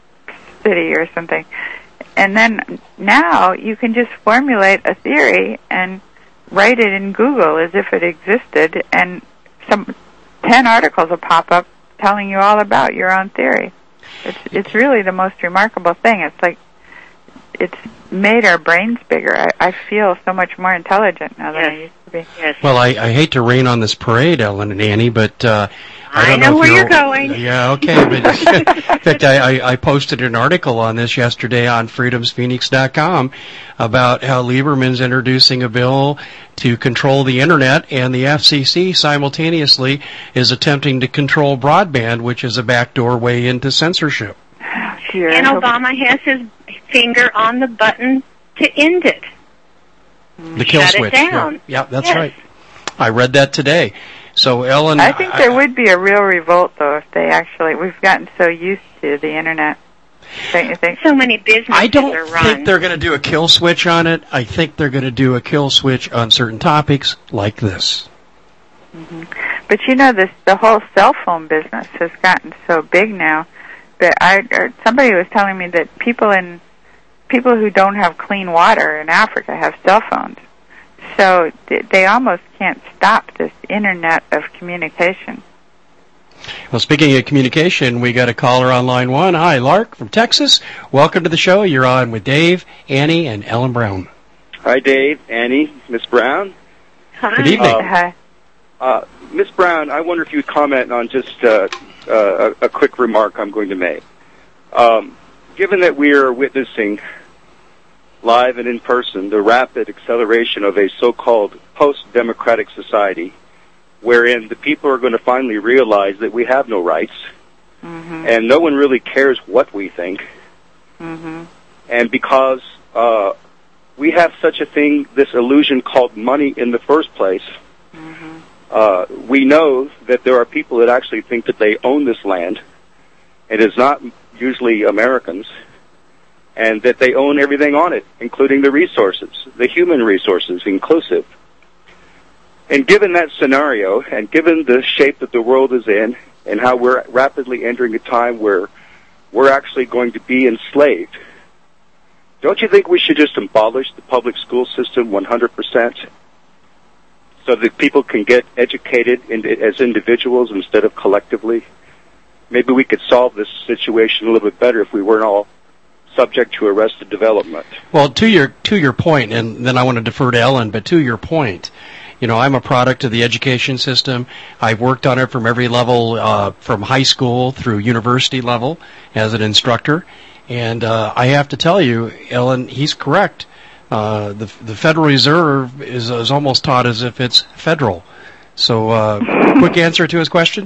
city or something. And then now you can just formulate a theory and write it in Google as if it existed, and some ten articles will pop up telling you all about your own theory. It's it's really the most remarkable thing. It's like it's made our brains bigger. I, I feel so much more intelligent now than yes. I used to be. Yes. Well, I, I hate to rain on this parade, Ellen and Annie, but uh, I don't I know, know if where you're, you're going. Yeah, okay. But in fact, I, I, I posted an article on this yesterday on freedoms phoenix dot com about how Lieberman's introducing a bill to control the Internet, and the F C C simultaneously is attempting to control broadband, which is a backdoor way into censorship. Sure. And Obama has his finger on the button to end it. The kill Shut switch. it down. Yeah, yeah, that's Yes. right. I read that today. So, Ellen, I think there would be a real revolt, though, if they actually, we've gotten so used to the Internet. Don't you think? So many businesses I don't are run. think they're going to do a kill switch on it. I think they're going to do a kill switch on certain topics like this. Mm-hmm. But you know, this the whole cell phone business has gotten so big now that I or somebody was telling me that people in people who don't have clean water in Africa have cell phones, so th- they almost can't stop this Internet of communication. Well, speaking of communication, we got a caller on line one. Hi, Lark from Texas. Welcome to the show. You're on with Dave, Annie, and Ellen Brown. Hi, Dave, Annie, Miss Brown. Hi. Good evening. Um, Hi. Uh, Miss Brown, I wonder if you would comment on just uh, uh, a, a quick remark I'm going to make. Um, given that we are witnessing live and in person the rapid acceleration of a so-called post-democratic society, wherein the people are going to finally realize that we have no rights, Mm-hmm. and no one really cares what we think, Mm-hmm. and because uh, we have such a thing, this illusion called money in the first place, Mm-hmm. Uh, we know that there are people that actually think that they own this land. It is not usually Americans, and that they own everything on it, including the resources, the human resources inclusive. And given that scenario, and given the shape that the world is in, and how we're rapidly entering a time where we're actually going to be enslaved, don't you think we should just abolish the public school system one hundred percent so that people can get educated in, as individuals instead of collectively? Maybe we could solve this situation a little bit better if we weren't all subject to arrested development. Well, to your to your point, and then I want to defer to Ellen, but to your point, you know, I'm a product of the education system. I've worked on it from every level, uh, from high school through university level as an instructor. And uh, I have to tell you, Ellen, he's correct. Uh, the the Federal Reserve is, is almost taught as if it's federal. So, uh, quick answer to his question?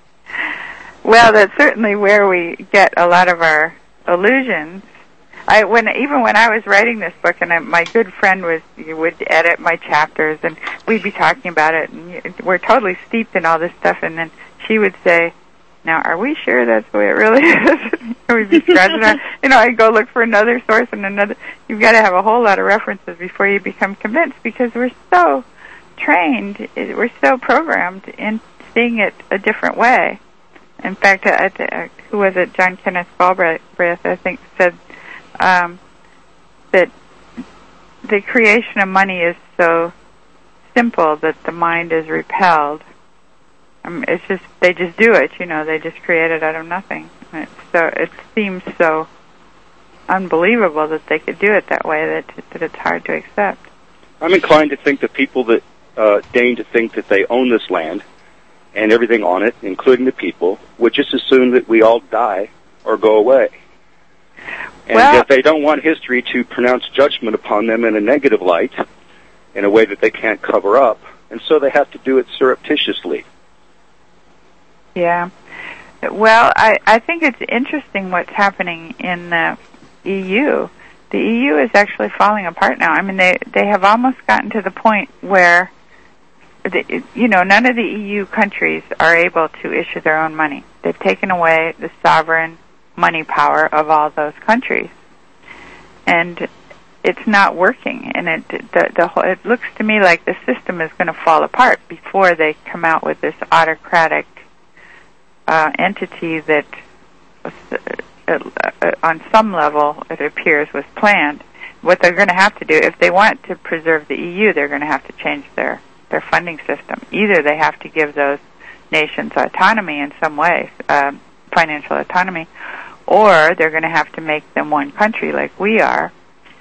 Well, that's certainly where we get a lot of our illusions. I when even when I was writing this book, and I, my good friend was would edit my chapters, and we'd be talking about it, and we're totally steeped in all this stuff, and then she would say, "Now, are we sure that's the way it really is?" We'd be scratching our, you know, I'd go look for another source and another. You've got to have a whole lot of references before you become convinced, because we're so trained, we're so programmed in seeing it a different way. In fact, I, I, who was it? John Kenneth Galbraith, I think, said um, that the creation of money is so simple that the mind is repelled. Um, it's just they just do it, you know. They just create it out of nothing. And it's so it seems so unbelievable that they could do it that way that that it's hard to accept. I'm inclined to think that people that uh, deign to think that they own this land and everything on it, including the people, would just assume that we all die or go away. And well, that they don't want history to pronounce judgment upon them in a negative light, in a way that they can't cover up, and so they have to do it surreptitiously. Yeah. Well, I, I think it's interesting what's happening in the E U. The E U is actually falling apart now. I mean, they, they have almost gotten to the point where The, you know, none of the E U countries are able to issue their own money. They've taken away the sovereign money power of all those countries, and it's not working. And it the, the whole, it looks to me like the system is going to fall apart before they come out with this autocratic uh, entity that, uh, uh, on some level, it appears was planned. What they're going to have to do, if they want to preserve the E U, they're going to have to change their their funding system. Either they have to give those nations autonomy in some way, uh, financial autonomy, or they're going to have to make them one country like we are,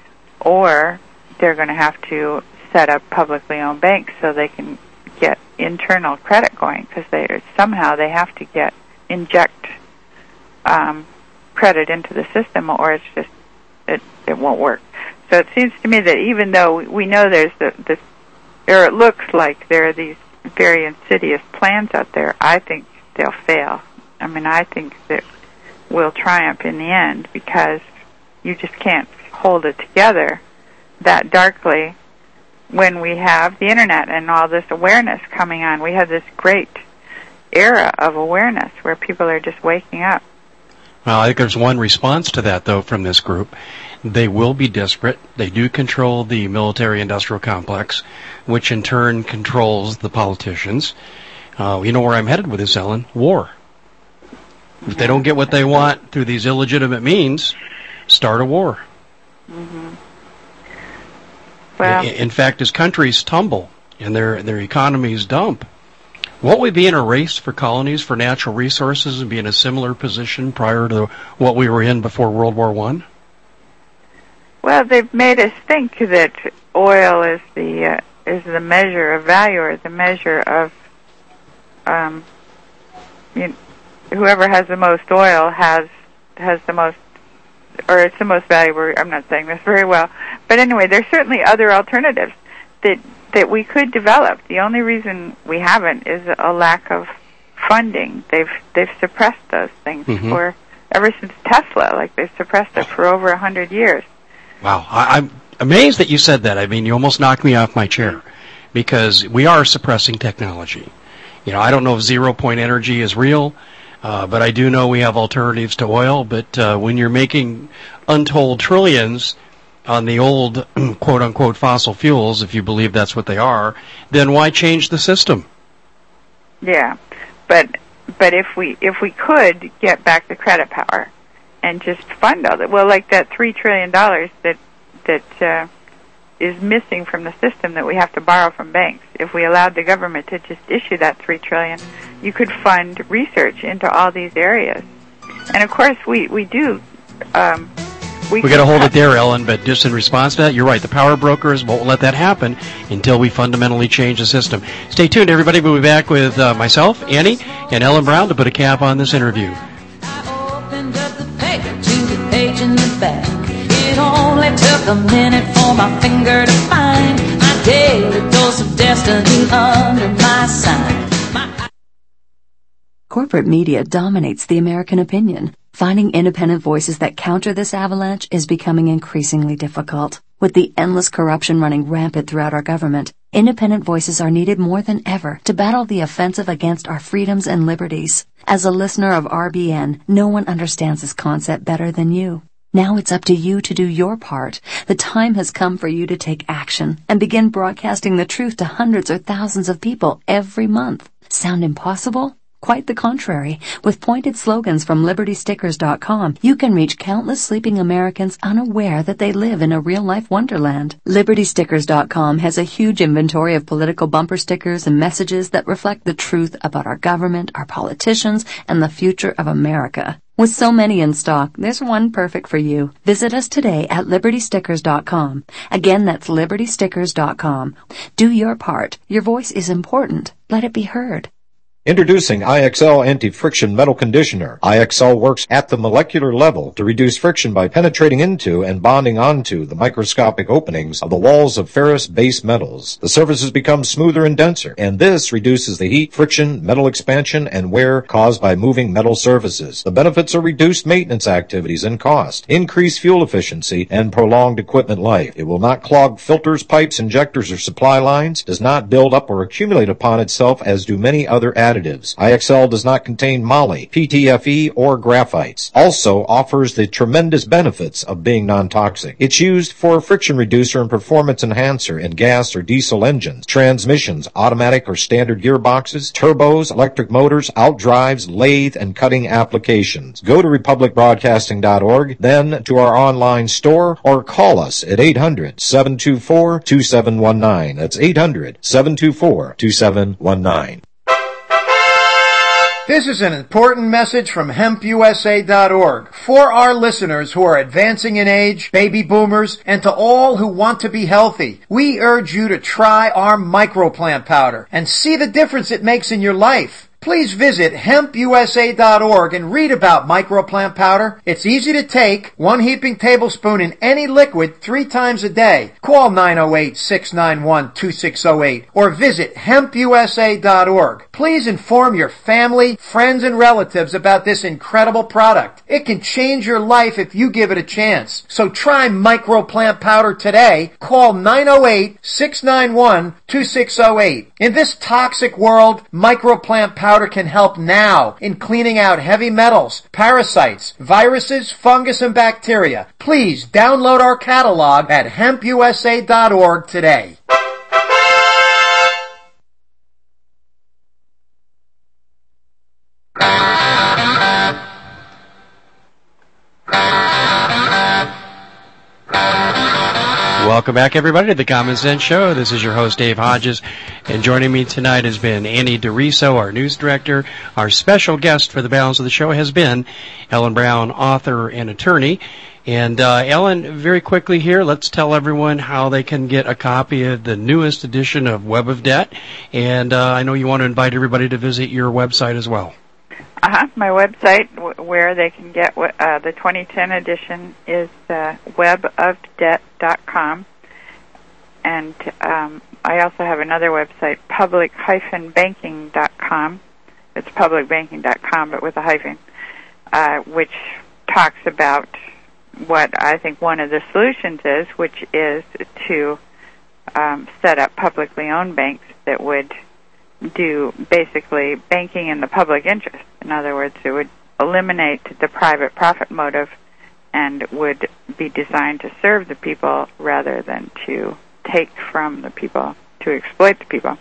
or they're going to have to set up publicly owned banks so they can get internal credit going, because they somehow they have to get inject um, credit into the system, or it's just it it won't work. So it seems to me that even though we know there's the, this or it looks like there are these very insidious plans out there, I think they'll fail. I mean, I think that we'll triumph in the end, because you just can't hold it together that darkly when we have the Internet and all this awareness coming on. We have this great era of awareness where people are just waking up. Well, I think there's one response to that, though, from this group. They will be desperate. They do control the military-industrial complex, which in turn controls the politicians. Uh, you know where I'm headed with this, Ellen? War. If they don't get what they want through these illegitimate means, start a war. Mm-hmm. Well, in, in fact, as countries tumble and their their economies dump, won't we be in a race for colonies for natural resources and be in a similar position prior to what we were in before World War One? Well, they've made us think that oil is the uh, is the measure of value, or the measure of um, you know, whoever has the most oil has has the most, or it's the most valuable. I'm not saying this very well, but anyway, there's certainly other alternatives that that we could develop. The only reason we haven't is a lack of funding. They've they've suppressed those things mm-hmm. for ever since Tesla. Like they've suppressed it for over a hundred years. Wow, I, I'm amazed that you said that. I mean, you almost knocked me off my chair. because we are suppressing technology. You know, I don't know if zero-point energy is real, uh, but I do know we have alternatives to oil. But uh, when you're making untold trillions on the old quote-unquote fossil fuels, if you believe that's what they are, then why change the system? Yeah, but but if we if we could get back the credit power and just fund all that, well, like that three trillion dollars that that uh, is missing from the system that we have to borrow from banks. If we allowed the government to just issue that three trillion dollars, you could fund research into all these areas. And of course, we we do. Um, we we got to hold it there, Ellen. But just in response to that, you're right. The power brokers won't let that happen until we fundamentally change the system. Stay tuned, everybody. We'll be back with uh, myself, Annie, and Ellen Brown to put a cap on this interview. I opened up the paper to the page in the back. It only took a minute for my finger to find my daily dose of destiny under my sign. My... Corporate media dominates the American opinion. Finding independent voices that counter this avalanche is becoming increasingly difficult. With the endless corruption running rampant throughout our government, independent voices are needed more than ever to battle the offensive against our freedoms and liberties. As a listener of R B N, no one understands this concept better than you. Now it's up to you to do your part. The time has come for you to take action and begin broadcasting the truth to hundreds or thousands of people every month. Sound impossible? Quite the contrary. With pointed slogans from Liberty Stickers dot com, you can reach countless sleeping Americans unaware that they live in a real-life wonderland. Liberty Stickers dot com has a huge inventory of political bumper stickers and messages that reflect the truth about our government, our politicians, and the future of America. With so many in stock, there's one perfect for you. Visit us today at Liberty Stickers dot com. Again, that's Liberty Stickers dot com. Do your part. Your voice is important. Let it be heard. Introducing I X L Anti-Friction Metal Conditioner. I X L works at the molecular level to reduce friction by penetrating into and bonding onto the microscopic openings of the walls of ferrous base metals. The surfaces become smoother and denser, and this reduces the heat, friction, metal expansion, and wear caused by moving metal surfaces. The benefits are reduced maintenance activities and cost, increased fuel efficiency, and prolonged equipment life. It will not clog filters, pipes, injectors, or supply lines, does not build up or accumulate upon itself as do many other additives. I X L does not contain moly, P T F E, or graphites. Also offers the tremendous benefits of being non-toxic. It's used for a friction reducer and performance enhancer in gas or diesel engines, transmissions, automatic or standard gearboxes, turbos, electric motors, outdrives, lathe, and cutting applications. Go to Republic Broadcasting dot org, then to our online store, or call us at eight hundred, seven two four, two seven one nine. That's eight hundred, seven two four, two seven one nine. This is an important message from Hemp U S A dot org for our listeners who are advancing in age, baby boomers, and to all who want to be healthy. We urge you to try our microplant powder and see the difference it makes in your life. Please visit Hemp U S A dot org and read about microplant powder. It's easy to take, one heaping tablespoon in any liquid three times a day. Call nine oh eight, six nine one, two six oh eight or visit Hemp U S A dot org. Please inform your family, friends, and relatives about this incredible product. It can change your life if you give it a chance. So try microplant powder today. Call nine oh eight, six nine one, two six oh eight. In this toxic world, microplant powder Powder can help now in cleaning out heavy metals, parasites, viruses, fungus, and bacteria. Please download our catalog at Hemp U S A dot org today. Welcome back, everybody, to the Common Sense Show. This is your host, Dave Hodges, and joining me tonight has been Annie DeRiso, our news director. Our special guest for the balance of the show has been Ellen Brown, author and attorney. And uh, Ellen, very quickly here, let's tell everyone how they can get a copy of the newest edition of Web of Debt. And uh, I know you want to invite everybody to visit your website as well. Uh-huh. My website, w- where they can get w- uh, the twenty ten edition, is uh, web of debt dot com. And um, I also have another website, public dash banking dot com. It's public banking dot com, but with a hyphen, uh, which talks about what I think one of the solutions is, which is to um, set up publicly owned banks that would do basically banking in the public interest. In other words, it would eliminate the private profit motive and would be designed to serve the people rather than to take from the people, to exploit the people.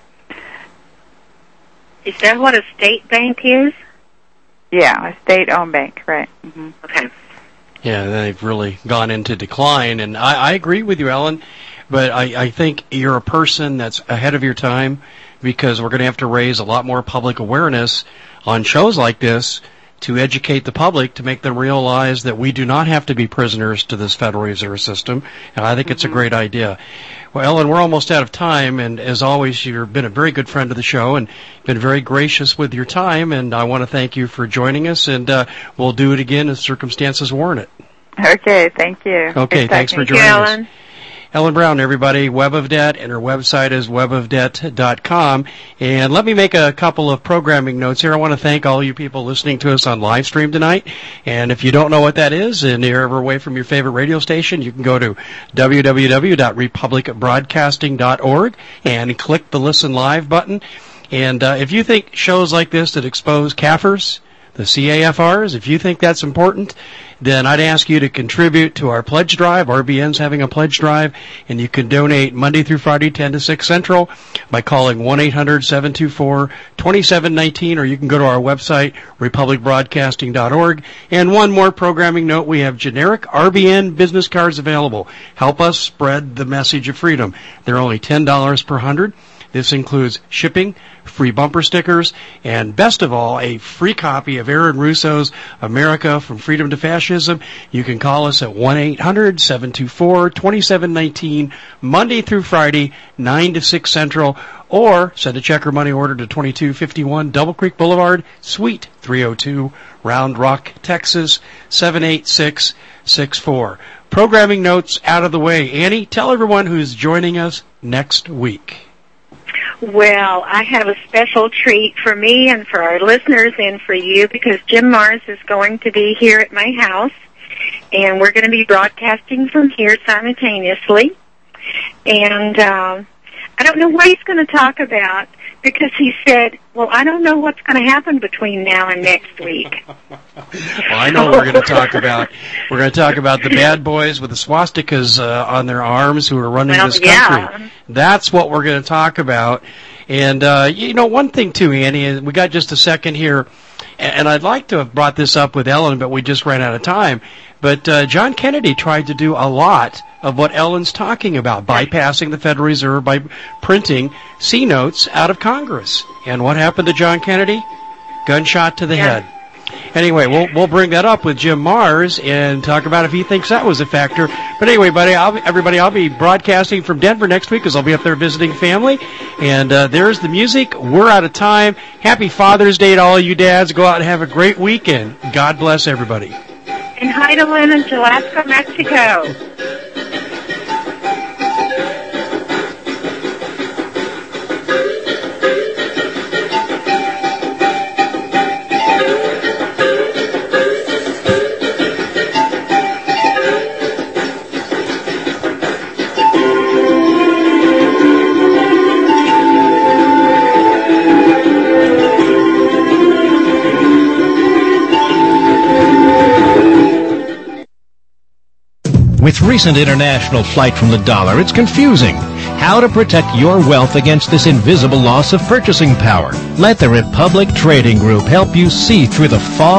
Is that what a state bank is? Yeah, a state-owned bank, right. Mm-hmm. Okay. Yeah, they've really gone into decline, and I, I agree with you, Ellen, but I, I think you're a person that's ahead of your time, because we're going to have to raise a lot more public awareness on shows like this to educate the public, to make them realize that we do not have to be prisoners to this Federal Reserve System, and I think mm-hmm. it's a great idea. Well, Ellen, we're almost out of time, and as always, you've been a very good friend of the show and been very gracious with your time, and I want to thank you for joining us, and uh, we'll do it again as circumstances warrant it. Okay, thank you. Okay, Good thanks for talking. joining Thank you, us. Ellen. Ellen Brown, everybody, Web of Debt, and her website is web of debt dot com. And let me make a couple of programming notes here. I want to thank all you people listening to us on live stream tonight. And if you don't know what that is, and you're ever away from your favorite radio station, you can go to w w w dot republic broadcasting dot org and click the Listen Live button. And uh, if you think shows like this that expose C A F Rs, the C A F Rs, if you think that's important, then I'd ask you to contribute to our pledge drive. R B N's having a pledge drive, and you can donate Monday through Friday, ten to six Central, by calling one eight hundred seven two four two seven one nine, or you can go to our website, republic broadcasting dot org. And one more programming note, we have generic R B N business cards available. Help us spread the message of freedom. They're only ten dollars per hundred. This includes shipping, free bumper stickers, and best of all, a free copy of Aaron Russo's America from Freedom to Fascism. You can call us at one eight hundred seven two four two seven one nine, Monday through Friday, nine to six Central, or send a check or money order to twenty-two fifty-one Double Creek Boulevard, Suite three oh two, Round Rock, Texas, seven eight six six four. Programming notes out of the way. Annie, tell everyone who's joining us next week. Well, I have a special treat for me and for our listeners and for you, because Jim Marrs is going to be here at my house, and we're going to be broadcasting from here simultaneously. And uh, I don't know what he's going to talk about, because he said, well, I don't know what's going to happen between now and next week. Well, I know what we're going to talk about. We're going to talk about the bad boys with the swastikas uh, on their arms who are running well, this country. Yeah. That's what we're going to talk about. And, uh, you know, one thing, too, Annie, we got just a second here, and I'd like to have brought this up with Ellen, but we just ran out of time. But uh, John Kennedy tried to do a lot of what Ellen's talking about, bypassing the Federal Reserve by printing C-notes out of Congress. And what happened to John Kennedy? Gunshot to the yeah. head. Anyway, we'll we'll bring that up with Jim Marrs and talk about if he thinks that was a factor. But anyway, buddy, I'll be, everybody, I'll be broadcasting from Denver next week because I'll be up there visiting family. And uh, there's the music. We're out of time. Happy Father's Day to all you dads. Go out and have a great weekend. God bless everybody. And hi to Lynn in Tabasco, Mexico. With recent international flight from the dollar, it's confusing. How to protect your wealth against this invisible loss of purchasing power? Let the Republic Trading Group help you see through the fog